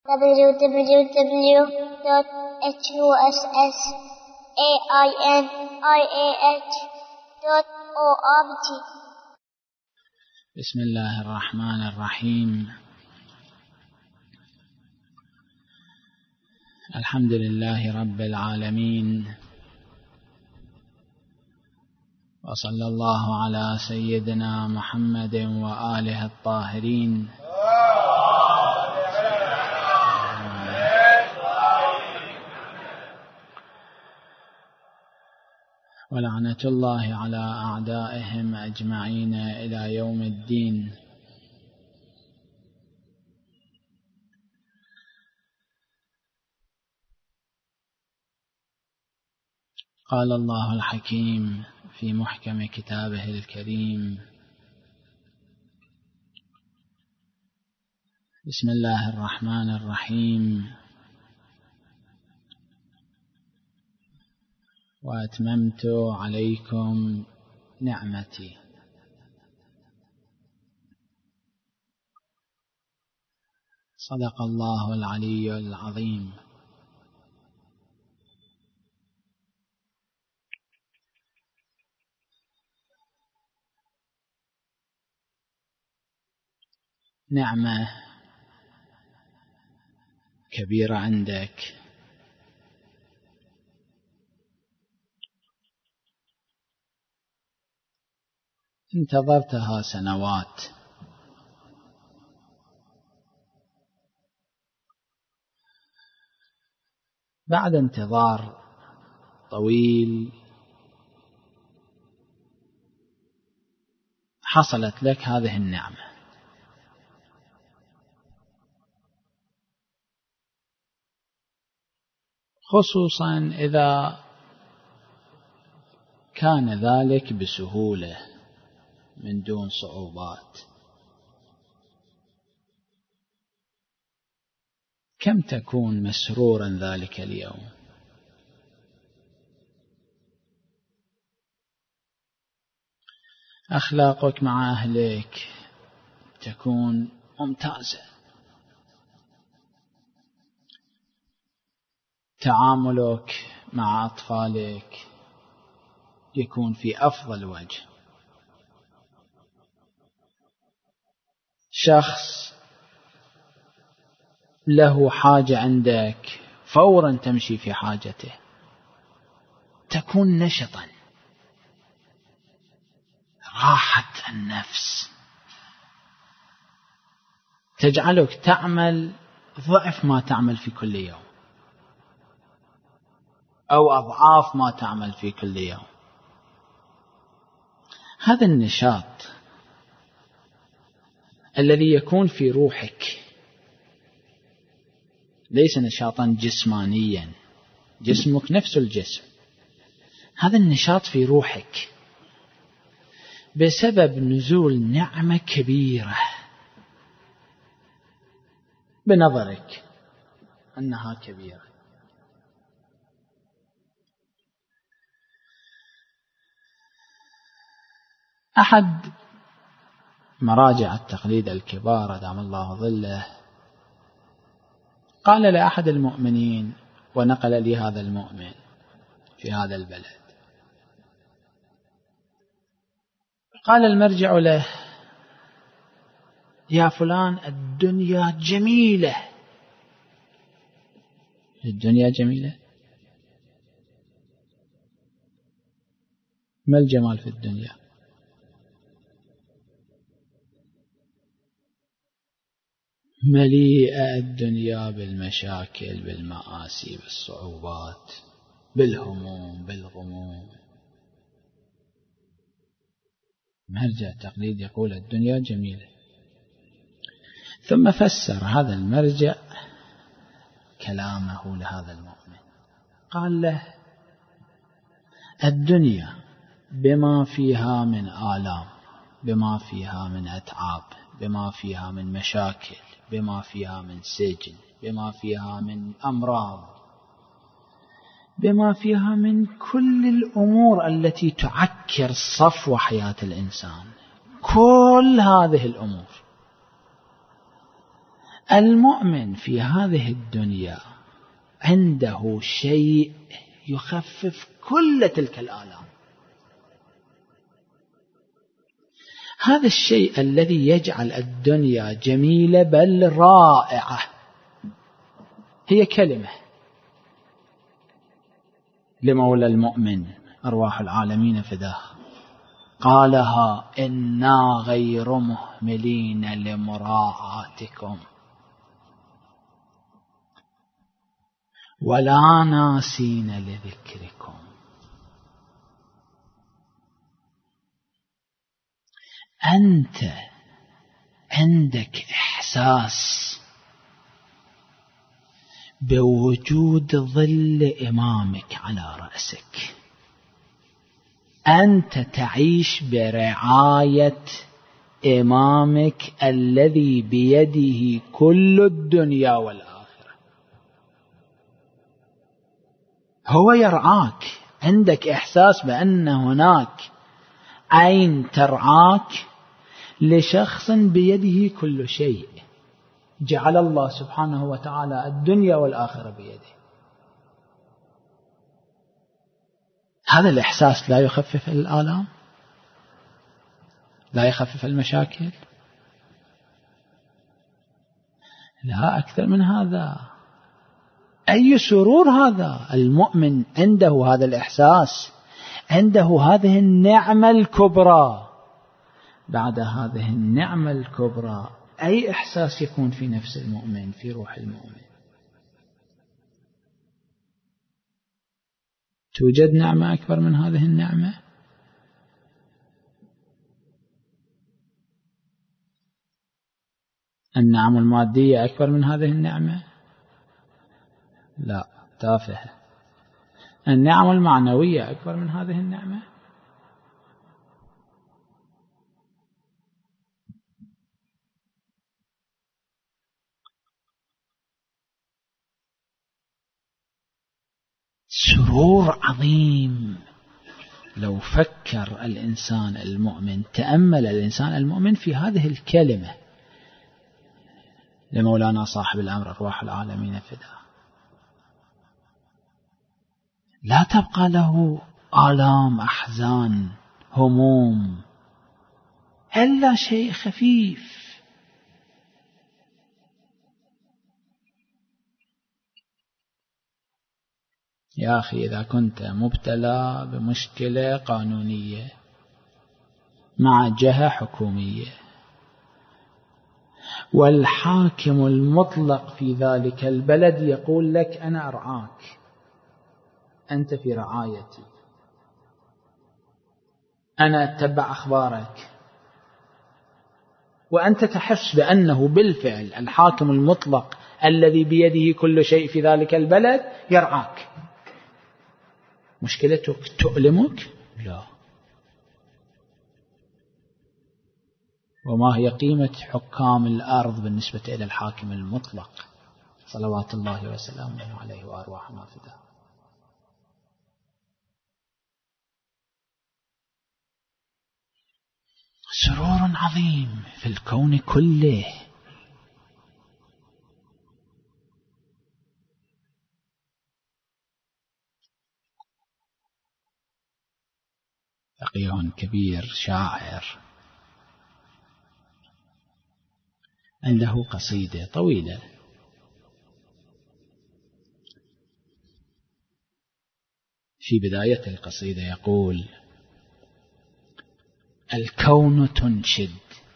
www.husainiah.org. بسم الله الرحمن الرحيم. الحمد لله رب العالمين، وصلى الله على سيدنا محمد وآله الطاهرين، ولعنة الله على أعدائهم أجمعين إلى يوم الدين. قال الله الحكيم في محكم كتابه الكريم: بسم الله الرحمن الرحيم، وأتممت عليكم نعمتي. صدق الله العلي العظيم. نعمة كبيرة عندك، انتظرتها سنوات، بعد انتظار طويل حصلت لك هذه النعمة. خصوصا إذا كان ذلك بسهولة من دون صعوبات. كم تكون مسرورا ذلك اليوم. أخلاقك مع أهلك تكون ممتازة، تعاملك مع أطفالك يكون في أفضل وجه. شخص له حاجة عندك فورا تمشي في حاجته، تكون نشطا، راحة النفس تجعلك تعمل ضعف ما تعمل في كل يوم، أو أضعاف ما تعمل في كل يوم. هذا النشاط الذي يكون في روحك ليس نشاطا جسمانيا، جسمك نفس الجسم، هذا النشاط في روحك بسبب نزول نعمة كبيرة بنظرك أنها كبيرة. أحد مراجع التقليد الكبار أدام الله ظله قال لأحد المؤمنين، ونقل لي هذا المؤمن في هذا البلد، قال المرجع له: يا فلان الدنيا جميلة. الدنيا جميلة؟ ما الجمال في الدنيا؟ مليئة الدنيا بالمشاكل، بالمآسي، بالصعوبات، بالهموم، بالغموم. مرجع التقليد يقول الدنيا جميلة. ثم فسر هذا المرجع كلامه لهذا المؤمن، قال له: الدنيا بما فيها من آلام، بما فيها من أتعاب، بما فيها من مشاكل، بما فيها من سجن، بما فيها من أمراض، بما فيها من كل الأمور التي تعكر صفو حياة الإنسان، كل هذه الأمور المؤمن في هذه الدنيا عنده شيء يخفف كل تلك الآلام. هذا الشيء الذي يجعل الدنيا جميلة بل رائعة هي كلمة لمولى المؤمن أرواح العالمين فداه، قالها إنا غير مهملين لمراعاتكم ولا ناسين لذكركم. أنت عندك إحساس بوجود ظل إمامك على رأسك، أنت تعيش برعاية إمامك الذي بيده كل الدنيا والآخرة. هو يرعاك، عندك إحساس بأن هناك عين ترعاك لشخص بيده كل شيء، جعل الله سبحانه وتعالى الدنيا والآخرة بيده. هذا الإحساس لا يخفف الآلام، لا يخفف المشاكل، لا أكثر من هذا. أي سرور هذا! المؤمن عنده هذا الإحساس، عنده هذه النعمة الكبرى. بعد هذه النعمة الكبرى أي إحساس يكون في نفس المؤمن، في روح المؤمن؟ توجد نعمة أكبر من هذه النعمة؟ النعم المادية أكبر من هذه النعمة؟ لا، تافهة. النعم المعنوية أكبر من هذه النعمة؟ سرور عظيم. لو فكر الإنسان المؤمن، تأمل الإنسان المؤمن في هذه الكلمة لمولانا صاحب الأمر أرواح العالمين فداه، لا تبقى له آلام، أحزان، هموم، إلا شيء خفيف. يا أخي، إذا كنت مبتلى بمشكلة قانونية مع جهة حكومية والحاكم المطلق في ذلك البلد يقول لك أنا أرعاك، أنت في رعايتي، أنا أتبع أخبارك، وأنت تحس بأنه بالفعل الحاكم المطلق الذي بيده كل شيء في ذلك البلد يرعاك، مشكلتك تؤلمك؟ لا. وما هي قيمة حكام الأرض بالنسبة إلى الحاكم المطلق صلوات الله وسلامه عليه وأرواح ما فداه؟ سرور عظيم في الكون كله. فقيه كبير شاعر عنده قصيدة طويلة، في بداية القصيدة يقول: الكون تنشد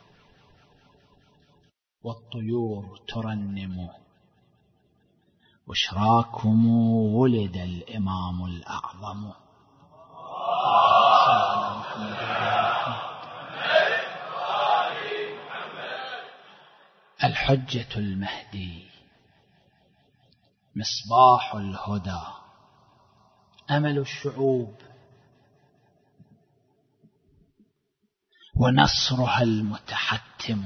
والطيور ترنم، بشراكم ولد الإمام الأعظم. الحجة المهدي مصباح الهدى، أمل الشعوب ونصرها المتحتم،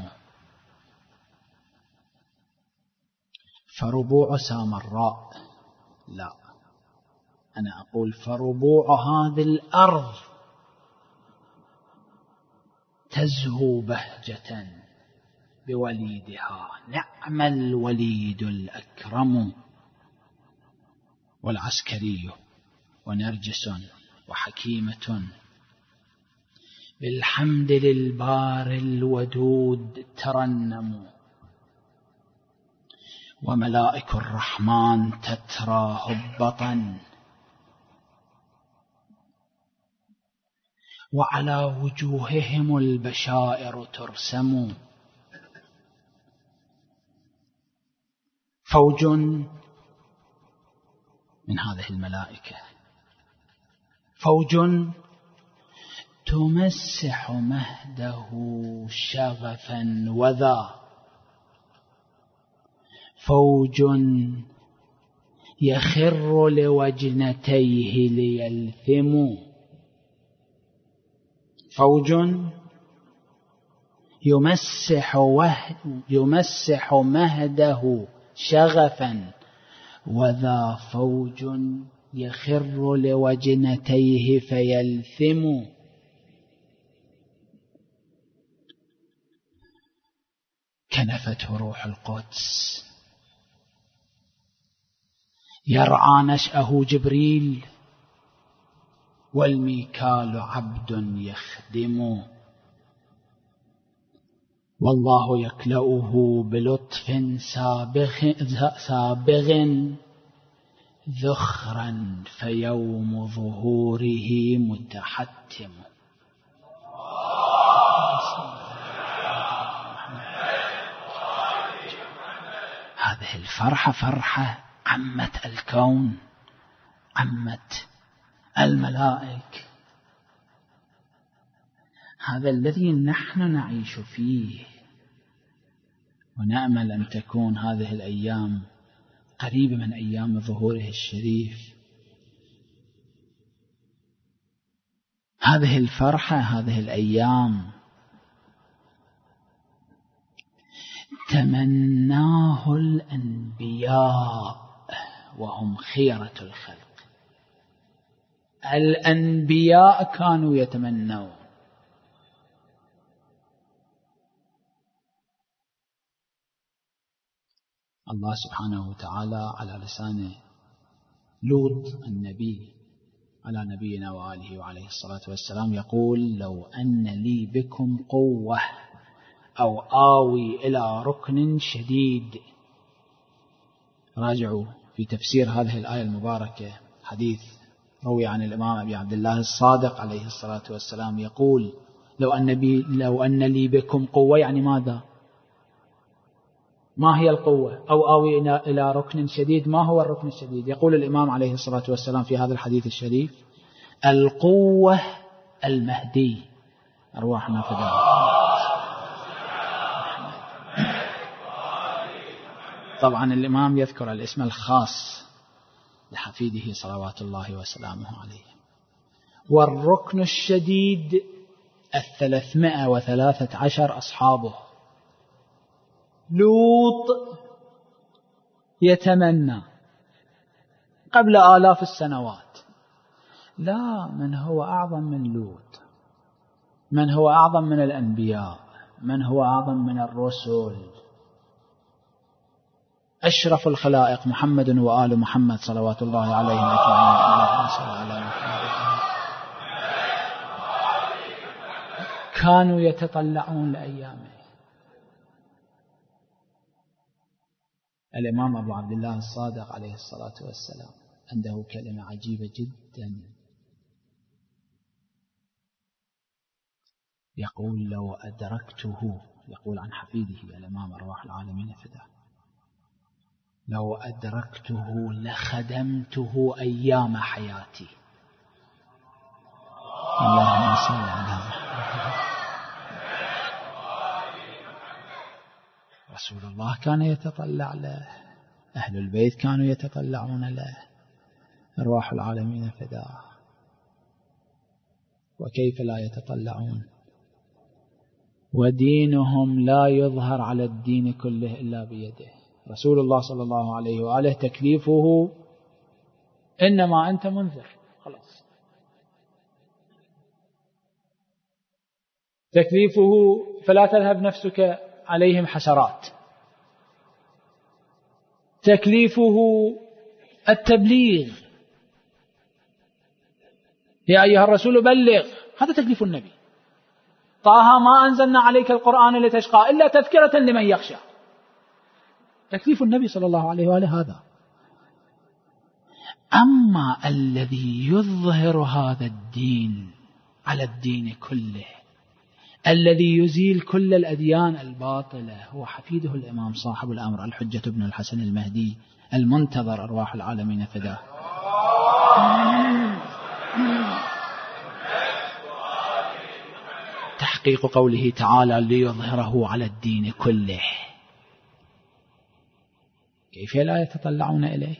فربوع سامراء، لا، أنا أقول فربوع هذه الأرض تزهو بهجة بوليدها. نعم الوليد الأكرم والعسكري ونرجس وحكيمة، بالحمد للبار الودود ترنم، وملائك الرحمن تترى هبطا، وعلى وجوههم البشائر ترسم. فوج من هذه الملائكة، فوج تمسح مهده شغفا وذا، فوج يخر لوجنتيه ليلثم، فوج يمسح مهده شغفا وذا، فوج يخر لوجنتيه فيلثم. كنفته روح القدس، يرعى نشأه جبريل، والميكال عبد يخدم، والله يكلأه بلطف سابغ ذخرا، فيوم ظهوره متحتم. هذه الفرحة فرحة عمت الكون، عمت الملائك. هذا الذي نحن نعيش فيه، ونأمل أن تكون هذه الأيام قريبة من أيام ظهوره الشريف. هذه الفرحة، هذه الأيام تمناه الأنبياء وهم خيرة الخلق. الأنبياء كانوا يتمنون. الله سبحانه وتعالى على لسان لوط النبي على نبينا وآله وعليه الصلاة والسلام يقول: لو أن لي بكم قوة أو آوي إلى ركن شديد. راجعوا في تفسير هذه الآية المباركة حديث روي عن الإمام أبي عبد الله الصادق عليه الصلاة والسلام يقول: لو أن لي بكم قوة، يعني ماذا؟ ما هي القوة؟ أو آوي إلى ركن شديد. ما هو الركن الشديد؟ يقول الإمام عليه الصلاة والسلام في هذا الحديث الشريف: القوة المهدي، أرواحنا فداء. طبعا الإمام يذكر الاسم الخاص لحفيده صلوات الله وسلامه عليه. والركن الشديد 313 أصحابه. لوط يتمنى قبل آلاف السنوات. لا، من هو أعظم من لوط؟ من هو أعظم من الأنبياء؟ من هو أعظم من الرسل؟ أشرف الخلائق محمد وآل محمد صلوات الله عليهم أجمعين. كانوا يتطلعون لأيامه. الإمام أبو عبد الله الصادق عليه الصلاة والسلام عنده كلمة عجيبة جدا، يقول: لو أدركته، يقول عن حفيده الإمام أرواح العالمين فداه، لو أدركته لخدمته أيام حياتي. اللهم صل على محمد. رسول الله كان يتطلع له، أهل البيت كانوا يتطلعون له، أرواح العالمين فداه. وكيف لا يتطلعون؟ ودينهم لا يظهر على الدين كله إلا بيده. رسول الله صلى الله عليه وآله تكليفه: إنما أنت منذر، خلاص. تكليفه: فلا تذهب نفسك عليهم حسرات، تكليفه التبليغ، يا أيها الرسول بلغ، هذا تكليف النبي. طه ما أنزلنا عليك القرآن لتشقى إلا تذكرة لمن يخشى، تكليف النبي صلى الله عليه وآله هذا. أما الذي يظهر هذا الدين على الدين كله، الذي يزيل كل الأديان الباطلة، هو حفيده الإمام صاحب الأمر الحجة ابن الحسن المهدي المنتظر أرواح العالمين فداه. تحقيق قوله تعالى ليظهره على الدين كله، كيف لا يتطلعون إليه؟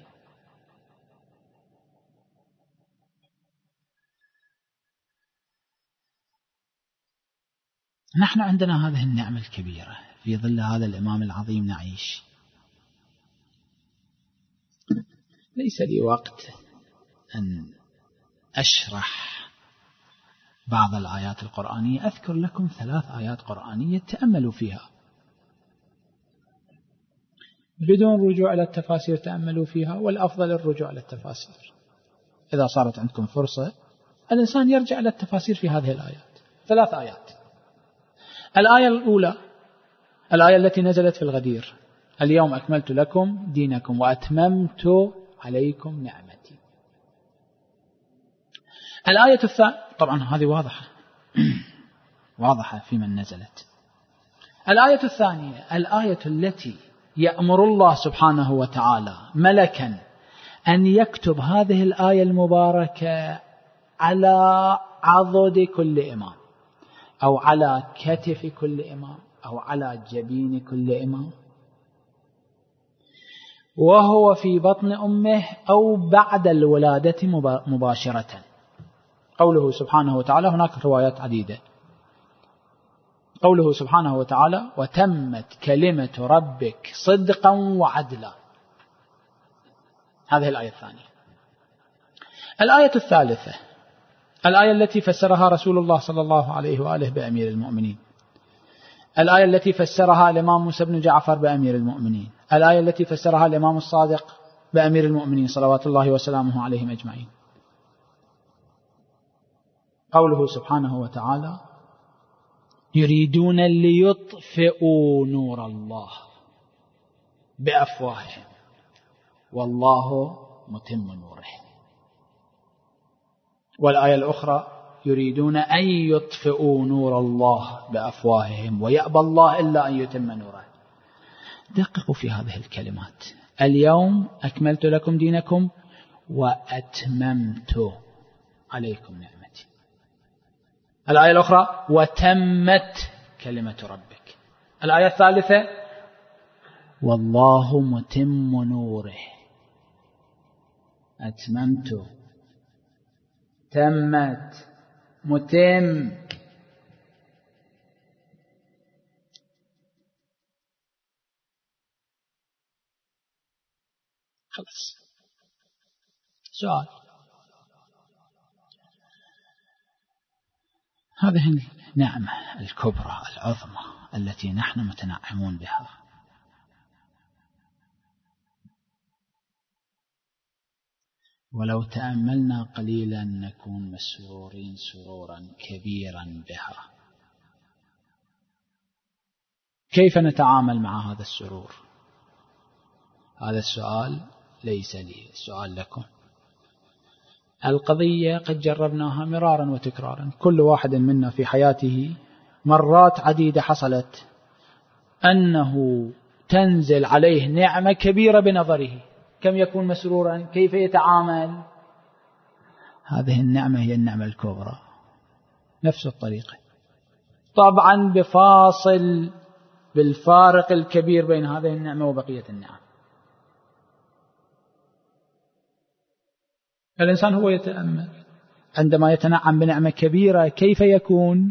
نحن عندنا هذه النعمة الكبيرة، في ظل هذا الإمام العظيم نعيش. ليس لي وقت أن أشرح بعض الآيات القرآنية، أذكر لكم 3 آيات قرآنية تأملوا فيها بدون رجوع إلى التفاسير، تأملوا فيها، والأفضل الرجوع إلى التفاسير. إذا صارت عندكم فرصة الإنسان يرجع إلى التفاسير في هذه الآيات. 3 آيات. الآية الأولى الآية التي نزلت في الغدير: اليوم أكملت لكم دينكم وأتممت عليكم نعمتي. الآية الثانية، طبعا هذه واضحة في من نزلت. الآية الثانية الآية التي يأمر الله سبحانه وتعالى ملكا أن يكتب هذه الآية المباركة على عضد كل إمام، أو على كتف كل إمام، أو على جبين كل إمام، وهو في بطن أمه أو بعد الولادة مباشرة. قوله سبحانه وتعالى، هناك روايات عديدة، قوله سبحانه وتعالى: وتمت كلمة ربك صدقا وعدلا. هذه الآية الثانية. الآية الثالثة الآية التي فسرها رسول الله صلى الله عليه وآله بأمير المؤمنين، الآية التي فسرها الإمام موسى بن جعفر بأمير المؤمنين، الآية التي فسرها الإمام الصادق بأمير المؤمنين صلوات الله وسلامه عليهم أجمعين. قوله سبحانه وتعالى: يريدون ليطفئوا نور الله بأفواههم والله متم نوره. والآية الأخرى: يريدون أن يطفئوا نور الله بأفواههم ويأبى الله إلا أن يتم نوره. دققوا في هذه الكلمات: اليوم أكملت لكم دينكم وأتممت عليكم نعمتي. الآية الأخرى: وتمت كلمة ربك. الآية الثالثة: والله متم نوره. أتممت، تمت، متم. خلاص. سؤال: هذه النعمة الكبرى العظمى التي نحن متنعمون بها، ولو تأملنا قليلا نكون مسرورين سرورا كبيرا بها. كيف نتعامل مع هذا السرور؟ هذا السؤال ليس لي، السؤال لكم. القضية قد جربناها مرارا وتكرارا، كل واحد منا في حياته مرات عديدة حصلت أنه تنزل عليه نعمة كبيرة بنظره، كم يكون مسرورا، كيف يتعامل؟ هذه النعمة هي النعمة الكبرى، نفس الطريقة، طبعا بالفارق الكبير بين هذه النعمة وبقية النعم. الإنسان هو يتأمل عندما يتنعم بنعمة كبيرة كيف يكون،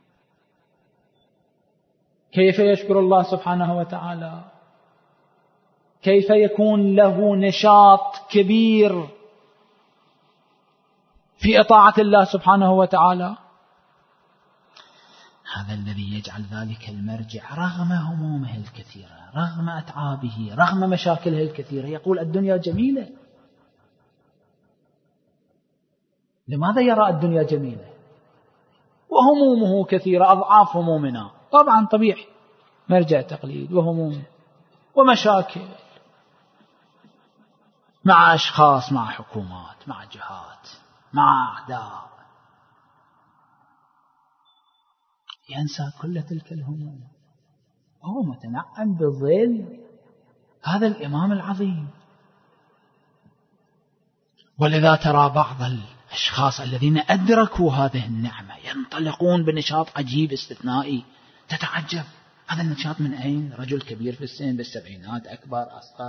كيف يشكر الله سبحانه وتعالى، كيف يكون له نشاط كبير في إطاعة الله سبحانه وتعالى. هذا الذي يجعل ذلك المرجع رغم همومه الكثيرة، رغم أتعابه، رغم مشاكله الكثيرة، يقول الدنيا جميلة. لماذا يرى الدنيا جميلة وهمومه كثيرة أضعاف همومنا؟ طبعا طبيعي، مرجع تقليد وهموم ومشاكل مع أشخاص، مع حكومات، مع جهات، مع أعداء، ينسى كل تلك الهموم وهو متنعم بظل هذا الإمام العظيم. ولذا ترى بعض الأشخاص الذين أدركوا هذه النعمة ينطلقون بنشاط عجيب استثنائي، تتعجب هذا النشاط من أين؟ رجل كبير في السن بالسبعينات، أكبر أصغر،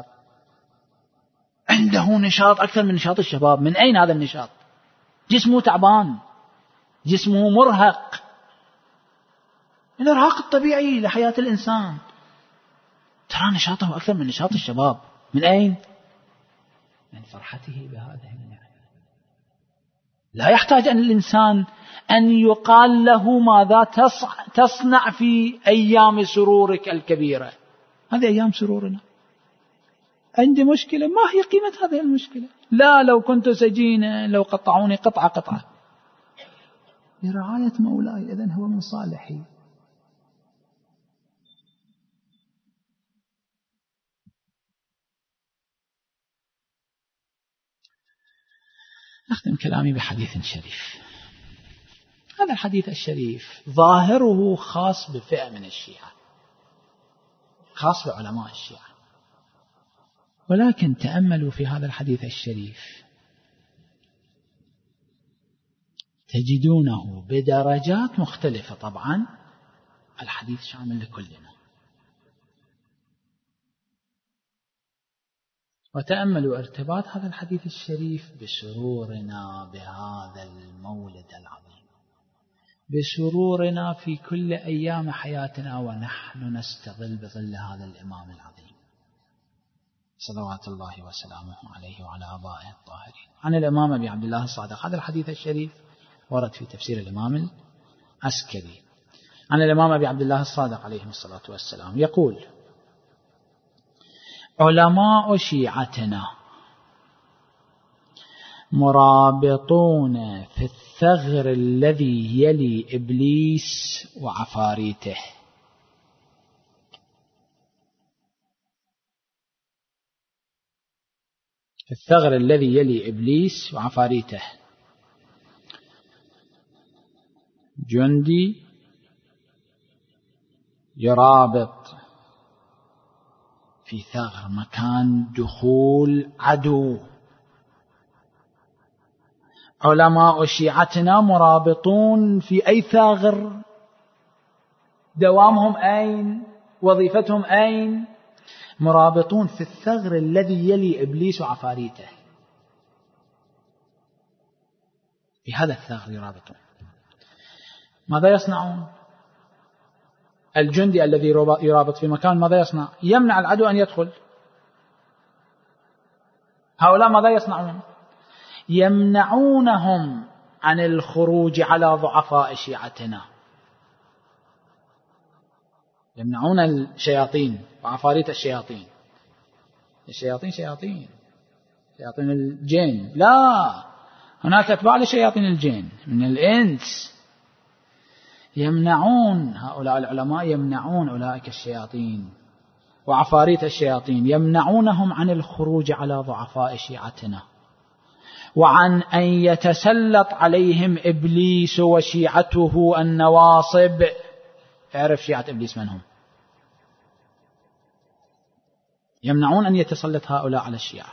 عنده نشاط أكثر من نشاط الشباب. من أين هذا النشاط؟ جسمه تعبان، جسمه مرهق، الإرهاق الطبيعي لحياة الإنسان. ترى نشاطه أكثر من نشاط الشباب. من أين؟ من فرحته بهذه النعمة. لا يحتاج أن الإنسان أن يقال له ماذا تصنع في أيام سرورك الكبيرة. هذه أيام سرورنا. عندي مشكلة، ما هي قيمة هذه المشكلة؟ لا، لو كنت سجينا، لو قطعوني قطعة قطعة. لرعاية مولاي، إذن هو من صالحي. أختم كلامي بحديث شريف. هذا الحديث الشريف ظاهره خاص بفئة من الشيعة، خاص بعلماء الشيعة، ولكن تأملوا في هذا الحديث الشريف تجدونه بدرجات مختلفة. طبعا الحديث شامل لكلنا. وتأملوا ارتباط هذا الحديث الشريف بسرورنا بهذا المولد العظيم، بسرورنا في كل أيام حياتنا ونحن نستظل بظل هذا الإمام العظيم صلوات الله وسلامه عليه وعلى آبائه الطاهرين. عن الإمام أبي عبد الله الصادق، هذا الحديث الشريف ورد في تفسير الإمام العسكري. عن الإمام أبي عبد الله الصادق عليه الصلاة والسلام يقول: علماء شيعتنا مرابطون في الثغر الذي يلي إبليس وعفاريته. في الثغر الذي يلي إبليس وعفاريته. جندي يرابط في ثغر، مكان دخول عدو. علماء شيعتنا مرابطون في أي ثغر؟ دوامهم أين؟ وظيفتهم أين؟ مرابطون في الثغر الذي يلي إبليس وعفاريته. في هذا الثغر يرابطون. ماذا يصنعون؟ الجندي الذي يرابط في مكان ماذا يصنع؟ يمنع العدو أن يدخل. هؤلاء ماذا يصنعون؟ يمنعونهم عن الخروج على ضعفاء شيعتنا، يمنعون الشياطين وعفاريت الشياطين. الشياطين شياطين الجن، لا، هناك أتباع لشياطين الجن من الإنس. يمنعون هؤلاء العلماء، يمنعون أولئك الشياطين وعفاريت الشياطين، يمنعونهم عن الخروج على ضعفاء شيعتنا، وعن أن يتسلط عليهم إبليس وشيعته النواصب. اعرف شيعة إبليس من هم. يمنعون أن يتسلط هؤلاء على الشيعة.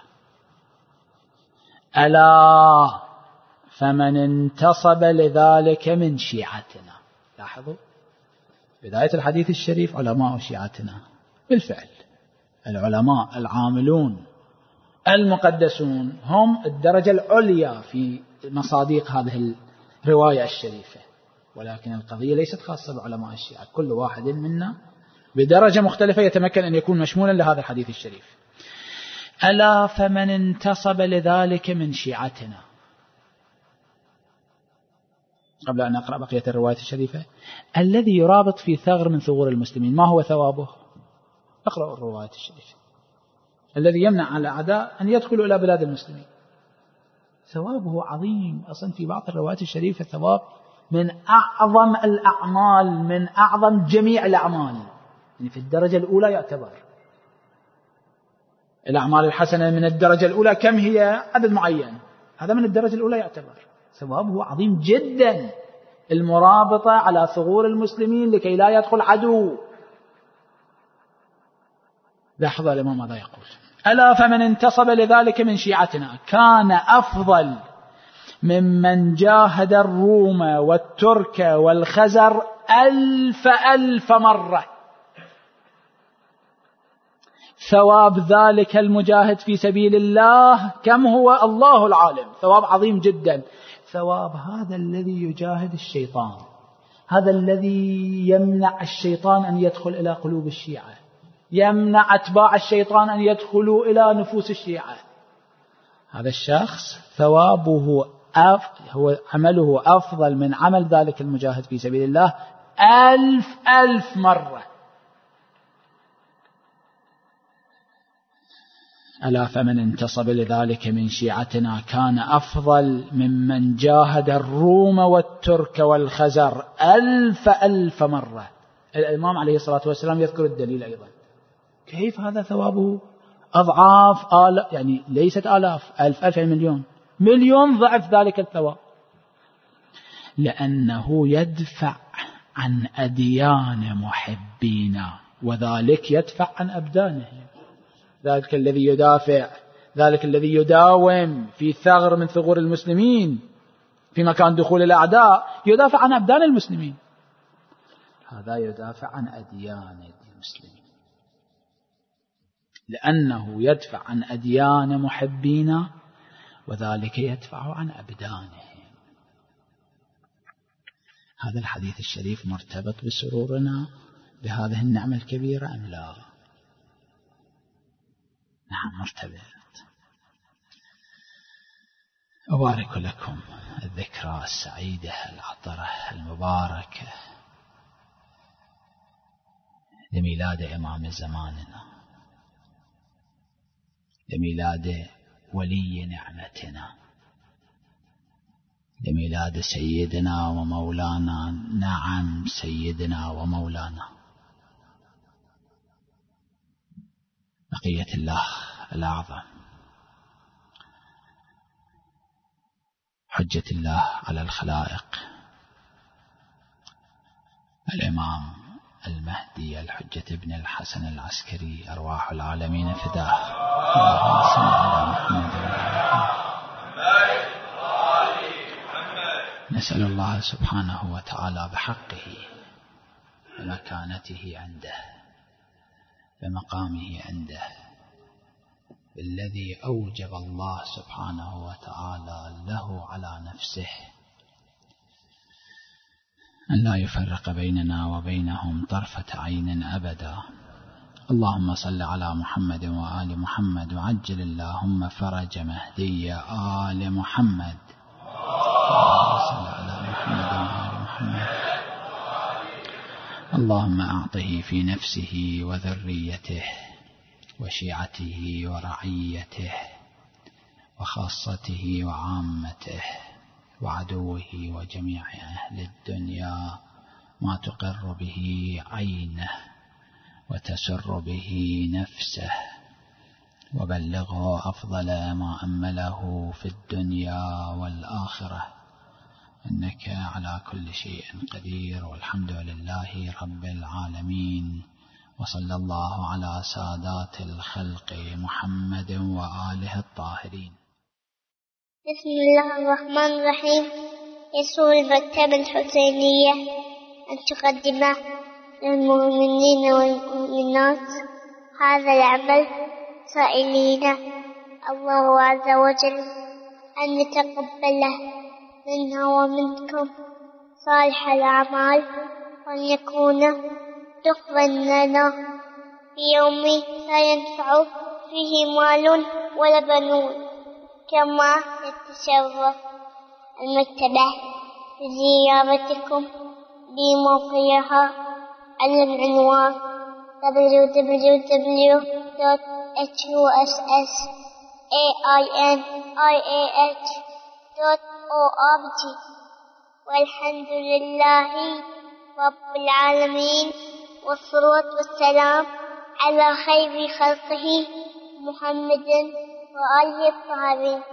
ألا فمن انتصب لذلك من شيعتنا. لاحظوا بداية الحديث الشريف علماء شيعتنا. بالفعل العلماء العاملون المقدسون هم الدرجة العليا في مصادق هذه الرواية الشريفة، ولكن القضية ليست خاصة بعلماء الشيعة. كل واحد منا بدرجة مختلفة يتمكن أن يكون مشمولا لهذا الحديث الشريف. ألا فمن انتصب لذلك من شيعتنا. قبل أن أقرأ بقية الرواية الشريفة. الذي يرابط في ثغر من ثغور المسلمين ما هو ثوابه؟ اقرأوا الرواية الشريفة. الذي يمنع على الأعداء أن يدخلوا إلى بلاد المسلمين ثوابه عظيم. أصلا في بعض الروايات الشريفة ثواب من أعظم الأعمال، من أعظم جميع الأعمال، يعني في الدرجة الأولى يعتبر. الأعمال الحسنة من الدرجة الأولى كم هي؟ عدد معين، هذا من الدرجة الأولى يعتبر ثوابه عظيم جدا. المرابطة على ثغور المسلمين لكي لا يدخل عدو. لاحظ الإمام ماذا يقول: ألا فمن انتصب لذلك من شيعتنا كان أفضل ممن جاهد الروم والترك والخزر 1000 مرة. ثواب ذلك المجاهد في سبيل الله كم هو؟ الله العالم. ثواب عظيم جدا. ثواب هذا الذي يجاهد الشيطان، هذا الذي يمنع الشيطان أن يدخل إلى قلوب الشيعة، يمنع أتباع الشيطان أن يدخلوا إلى نفوس الشيعة. هذا الشخص ثوابه هو عمله أفضل من عمل ذلك المجاهد في سبيل الله 1000 مرة. ألا فمن انتصب لذلك من شيعتنا كان أفضل ممن جاهد الروم والترك والخزر 1000 مرة. الإمام عليه الصلاة والسلام يذكر الدليل أيضا. كيف هذا ثوابه أضعاف يعني ليست آلاف، 1000 يعني مليون ضعف ذلك الثواب. لأنه يدفع عن أديان محبينا، وذلك يدفع عن أبدانهم. ذلك الذي يدافع، ذلك الذي يداوم في ثغر من ثغور المسلمين في مكان دخول الأعداء يدافع عن أبدان المسلمين، هذا يدافع عن أديان المسلمين، لأنه يدفع عن أديان محبينا وذلك يدفع عن أبدانهم. هذا الحديث الشريف مرتبط بسرورنا بهذه النعمة الكبيرة أم لا؟ نعم مرتبط. أبارك لكم الذكرى السعيدة العطرة المباركة لميلاد إمام زماننا، لميلاد ولي نعمتنا، لميلاد سيدنا ومولانا، نعم سيدنا ومولانا بقية الله الأعظم، حجة الله على الخلائق، الإمام المهدي الحجة ابن الحسن العسكري، أرواح العالمين فداه. اللهم صل على محمد. نسأل الله سبحانه وتعالى بحقه بمكانته عنده، بمقامه عنده، الذي أوجب الله سبحانه وتعالى له على نفسه أن لا يفرق بيننا وبينهم طرفة عين أبدا. اللهم صل على محمد وآل محمد، وعجل اللهم فرج مهدي آل محمد. اللهم صل على محمد وآل محمد. اللهم أعطه في نفسه وذريته وشيعته ورعيته وخاصته وعامته وعدوه وجميع أهل الدنيا ما تقر به عينه وتسر به نفسه، وبلغه أفضل ما أمله في الدنيا والآخرة، إنك على كل شيء قدير، والحمد لله رب العالمين. وصلى الله على سادات الخلق محمد وآله الطاهرين. بسم الله الرحمن الرحيم. يسر المكتبة الحسينية أن تقدم للمؤمنين والمؤمنات هذا العمل، سائلين الله عز وجل أن يتقبله منا ومنكم صالح الأعمال، وأن يكون تقبل لنا في يوم لا ينفع فيه مال ولا بنون، كما يتشرف المكتبة لزيارتكم بموقعها على العنوان www.hussiah.org. والحمد لله رب العالمين، والصلاة والسلام على خير خلقه محمد وآله الطاهرين.